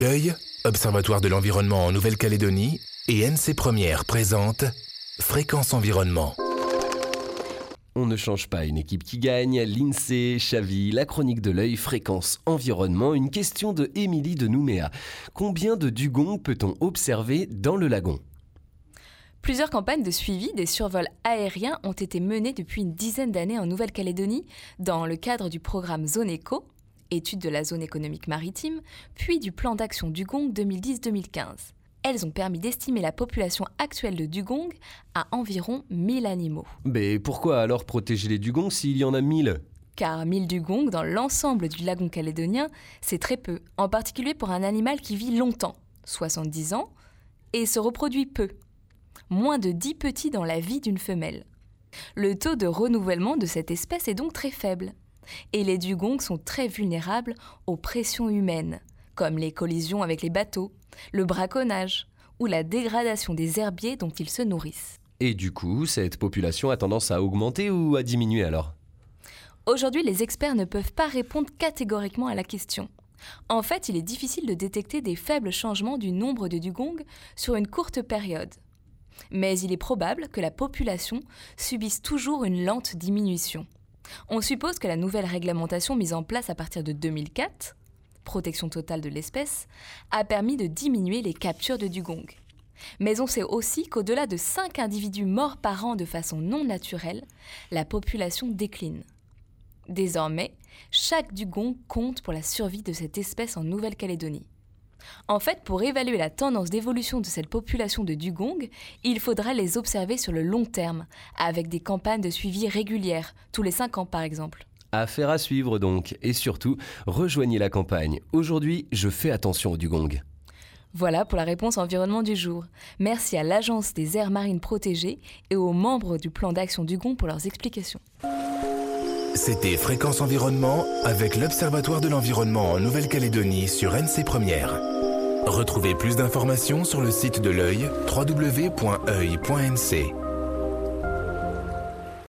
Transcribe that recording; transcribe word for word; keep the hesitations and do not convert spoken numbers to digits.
L'Œil, Observatoire de l'environnement en Nouvelle-Calédonie, et N C Première présente Fréquence Environnement. On ne change pas une équipe qui gagne. L'INSEE, Chaville, la chronique de l'Œil, Fréquence Environnement. Une question de Émilie de Nouméa. Combien de dugongs peut-on observer dans le lagon ? Plusieurs campagnes de suivi des survols aériens ont été menées depuis une dizaine d'années en Nouvelle-Calédonie dans le cadre du programme Zone Éco, étude de la zone économique maritime, puis du plan d'action dugong deux mille dix deux mille quinze. Elles ont permis d'estimer la population actuelle de dugongs à environ mille animaux. Mais pourquoi alors protéger les dugongs s'il y en a mille ? Car mille dugongs dans l'ensemble du lagon calédonien, c'est très peu, en particulier pour un animal qui vit longtemps, soixante-dix ans, et se reproduit peu. Moins de dix petits dans la vie d'une femelle. Le taux de renouvellement de cette espèce est donc très faible. Et les dugongs sont très vulnérables aux pressions humaines, comme les collisions avec les bateaux, le braconnage ou la dégradation des herbiers dont ils se nourrissent. Et du coup, cette population a tendance à augmenter ou à diminuer alors ? Aujourd'hui, les experts ne peuvent pas répondre catégoriquement à la question. En fait, il est difficile de détecter des faibles changements du nombre de dugongs sur une courte période. Mais il est probable que la population subisse toujours une lente diminution. On suppose que la nouvelle réglementation mise en place à partir de deux mille quatre, protection totale de l'espèce, a permis de diminuer les captures de dugongs. Mais on sait aussi qu'au-delà de cinq individus morts par an de façon non naturelle, la population décline. Désormais, chaque dugong compte pour la survie de cette espèce en Nouvelle-Calédonie. En fait, pour évaluer la tendance d'évolution de cette population de dugongs, il faudrait les observer sur le long terme, avec des campagnes de suivi régulières, tous les cinq ans par exemple. Affaire à suivre donc, et surtout, rejoignez la campagne. Aujourd'hui, je fais attention aux dugongs. Voilà pour la réponse environnement du jour. Merci à l'Agence des aires marines protégées et aux membres du plan d'action dugong pour leurs explications. C'était Fréquence Environnement avec l'Observatoire de l'environnement en Nouvelle-Calédonie sur N C Première. Retrouvez plus d'informations sur le site de l'Œil, w w w point oeil point n c.